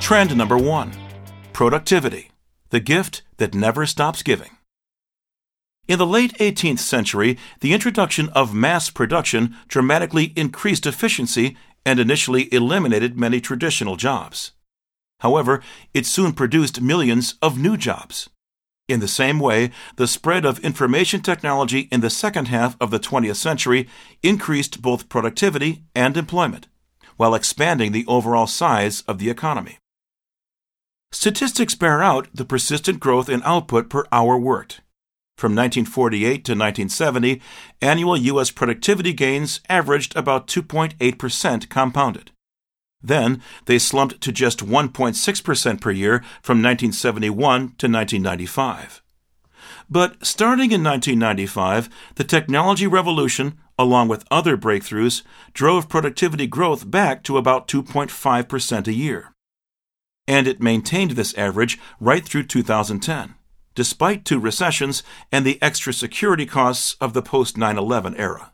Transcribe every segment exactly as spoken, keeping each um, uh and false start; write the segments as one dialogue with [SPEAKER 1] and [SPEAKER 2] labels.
[SPEAKER 1] Trend number one, productivity, the gift that never stops giving. In the late eighteenth century, the introduction of mass production dramatically increased efficiency and initially eliminated many traditional jobs. However, it soon produced millions of new jobs. In the same way, the spread of information technology in the second half of the twentieth century increased both productivity and employment, while expanding the overall size of the economy. Statistics bear out the persistent growth in output per hour worked. From nineteen forty-eight to nineteen seventy, annual U S productivity gains averaged about two point eight percent compounded. Then, they slumped to just one point six percent per year from nineteen seventy-one to nineteen ninety-five. But starting in nineteen ninety-five, the technology revolution, along with other breakthroughs, drove productivity growth back to about two point five percent a year. And it maintained this average right through two thousand ten, despite two recessions and the extra security costs of the post nine eleven era.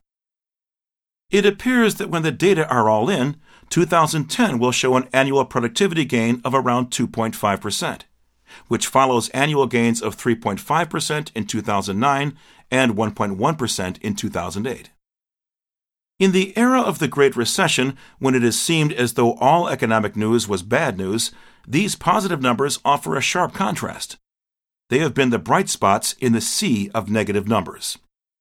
[SPEAKER 1] It appears that when the data are all in, two thousand ten will show an annual productivity gain of around two point five percent, which follows annual gains of three point five percent in two thousand nine and one point one percent in two thousand eight. In the era of the Great Recession, when it has seemed as though all economic news was bad news, these positive numbers offer a sharp contrast. They have been the bright spots in the sea of negative numbers.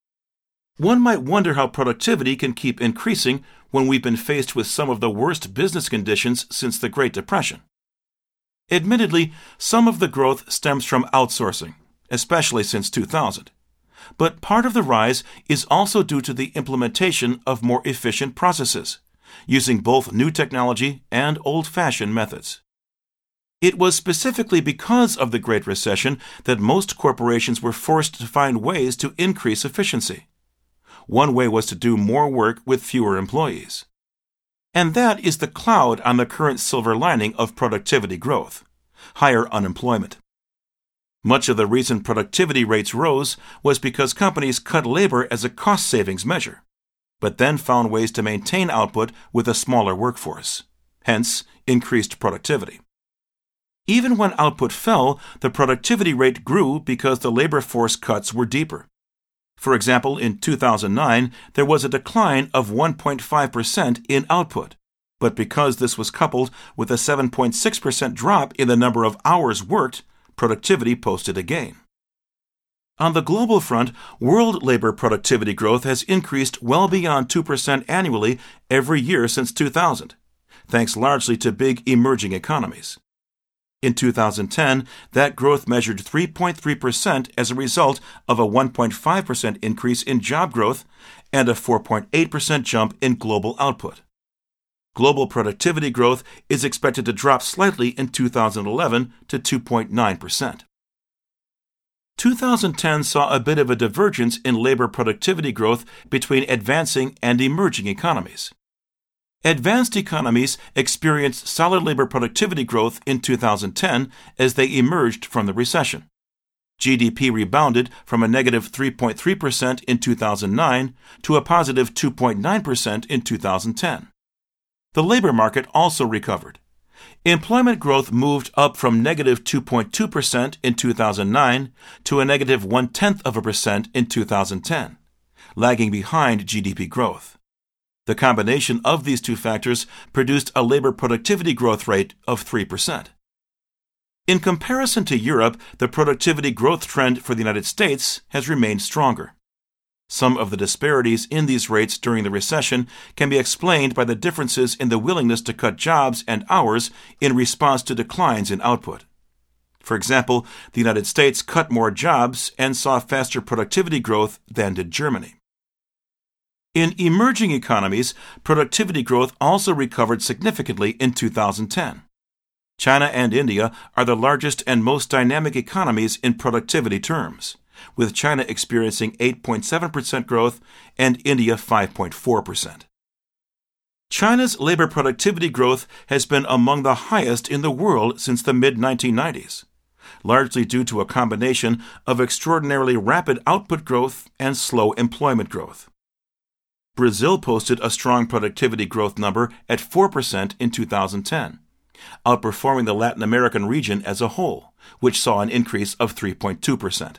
[SPEAKER 1] One might wonder how productivity can keep increasing when we've been faced with some of the worst business conditions since the Great Depression. Admittedly, some of the growth stems from outsourcing, especially since two thousand. But part of the rise is also due to the implementation of more efficient processes, using both new technology and old-fashioned methods. It was specifically because of the Great Recession that most corporations were forced to find ways to increase efficiency. One way was to do more work with fewer employees. And that is the cloud on the current silver lining of productivity growth: higher unemployment. Much of the reason productivity rates rose was because companies cut labor as a cost savings measure, but then found ways to maintain output with a smaller workforce, hence increased productivity. Even when output fell, the productivity rate grew because the labor force cuts were deeper. For example, in two thousand nine, there was a decline of one point five percent in output, but because this was coupled with a seven point six percent drop in the number of hours worked, productivity posted a gain. On the global front, world labor productivity growth has increased well beyond two percent annually every year since two thousand, thanks largely to big emerging economies. In two thousand ten, that growth measured three point three percent as a result of a one point five percent increase in job growth and a four point eight percent jump in global output. Global productivity growth is expected to drop slightly in two thousand eleven to two point nine percent. two thousand ten saw a bit of a divergence in labor productivity growth between advancing and emerging economies. Advanced economies experienced solid labor productivity growth in two thousand ten as they emerged from the recession. G D P rebounded from a negative three point three percent in two thousand nine to a positive two point nine percent in two thousand ten. The labor market also recovered. Employment growth moved up from negative two point two percent in two thousand nine to a negative one-tenth of a percent in two thousand ten, lagging behind G D P growth. The combination of these two factors produced a labor productivity growth rate of three percent. In comparison to Europe, the productivity growth trend for the United States has remained stronger. Some of the disparities in these rates during the recession can be explained by the differences in the willingness to cut jobs and hours in response to declines in output. For example, the United States cut more jobs and saw faster productivity growth than did Germany. In emerging economies, productivity growth also recovered significantly in two thousand ten. China and India are the largest and most dynamic economies in productivity terms, with China experiencing eight point seven percent growth and India five point four percent. China's labor productivity growth has been among the highest in the world since the mid nineteen nineties, largely due to a combination of extraordinarily rapid output growth and slow employment growth. Brazil posted a strong productivity growth number at four percent in two thousand ten, outperforming the Latin American region as a whole, which saw an increase of three point two percent.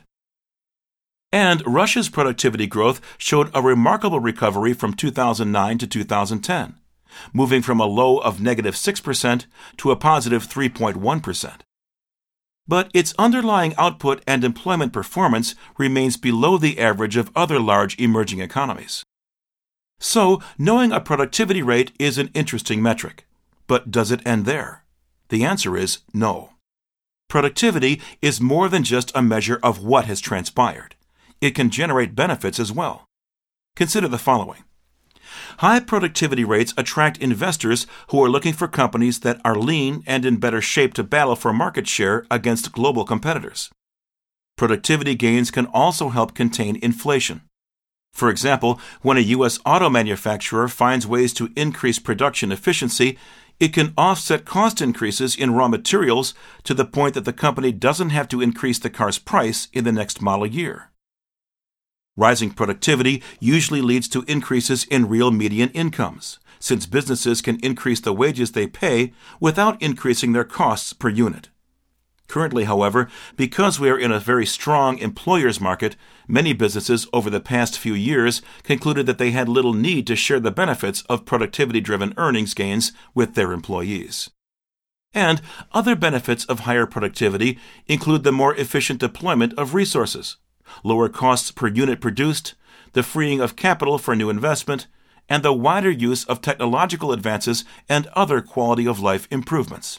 [SPEAKER 1] And Russia's productivity growth showed a remarkable recovery from two thousand nine to two thousand ten, moving from a low of negative six percent to a positive three point one percent. But its underlying output and employment performance remains below the average of other large emerging economies. So, knowing a productivity rate is an interesting metric. But does it end there? The answer is no. Productivity is more than just a measure of what has transpired. It can generate benefits as well. Consider the following. High productivity rates attract investors who are looking for companies that are lean and in better shape to battle for market share against global competitors. Productivity gains can also help contain inflation. For example, when a U S auto manufacturer finds ways to increase production efficiency, it can offset cost increases in raw materials to the point that the company doesn't have to increase the car's price in the next model year. Rising productivity usually leads to increases in real median incomes, since businesses can increase the wages they pay without increasing their costs per unit. Currently, however, because we are in a very strong employers market, many businesses over the past few years concluded that they had little need to share the benefits of productivity-driven earnings gains with their employees. And other benefits of higher productivity include the more efficient deployment of resources, lower costs per unit produced, the freeing of capital for new investment, and the wider use of technological advances and other quality-of-life improvements.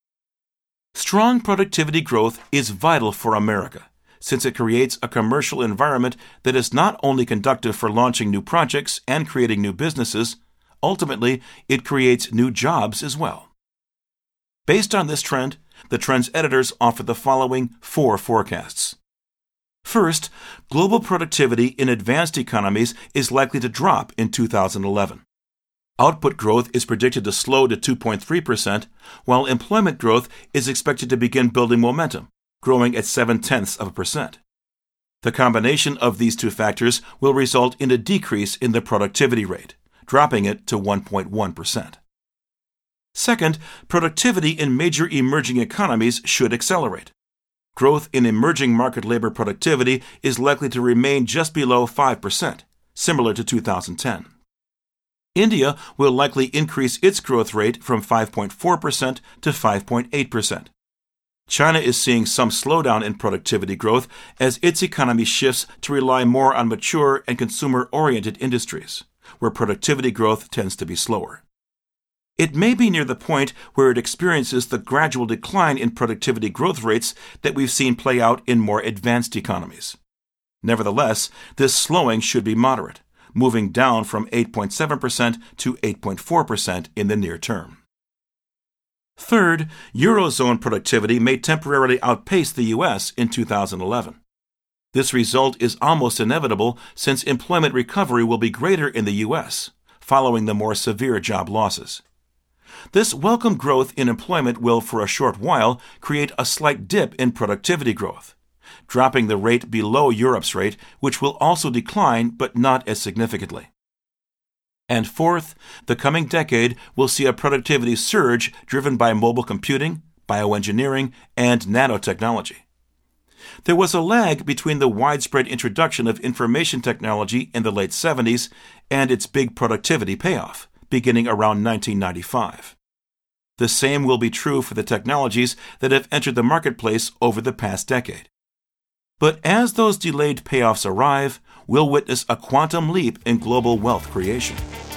[SPEAKER 1] Strong productivity growth is vital for America, since it creates a commercial environment that is not only conducive for launching new projects and creating new businesses, ultimately, it creates new jobs as well. Based on this trend, the Trends editors offer the following four forecasts. First, global productivity in advanced economies is likely to drop in two thousand eleven. Output growth is predicted to slow to two point three percent, while employment growth is expected to begin building momentum, growing at seven tenths of a percent. The combination of these two factors will result in a decrease in the productivity rate, dropping it to one point one percent. Second, productivity in major emerging economies should accelerate. Growth in emerging market labor productivity is likely to remain just below five percent, similar to two thousand ten. India will likely increase its growth rate from five point four percent to five point eight percent. China is seeing some slowdown in productivity growth as its economy shifts to rely more on mature and consumer-oriented industries, where productivity growth tends to be slower. It may be near the point where it experiences the gradual decline in productivity growth rates that we've seen play out in more advanced economies. Nevertheless, this slowing should be moderate, moving down from eight point seven percent to eight point four percent in the near term. Third, Eurozone productivity may temporarily outpace the U S in two thousand eleven. This result is almost inevitable since employment recovery will be greater in the U S, following the more severe job losses. This welcome growth in employment will, for a short while, create a slight dip in productivity growth, dropping the rate below Europe's rate, which will also decline but not as significantly. And fourth, the coming decade will see a productivity surge driven by mobile computing, bioengineering, and nanotechnology. There was a lag between the widespread introduction of information technology in the late seventies and its big productivity payoff, beginning around nineteen ninety-five. The same will be true for the technologies that have entered the marketplace over the past decade. But as those delayed payoffs arrive, we'll witness a quantum leap in global wealth creation.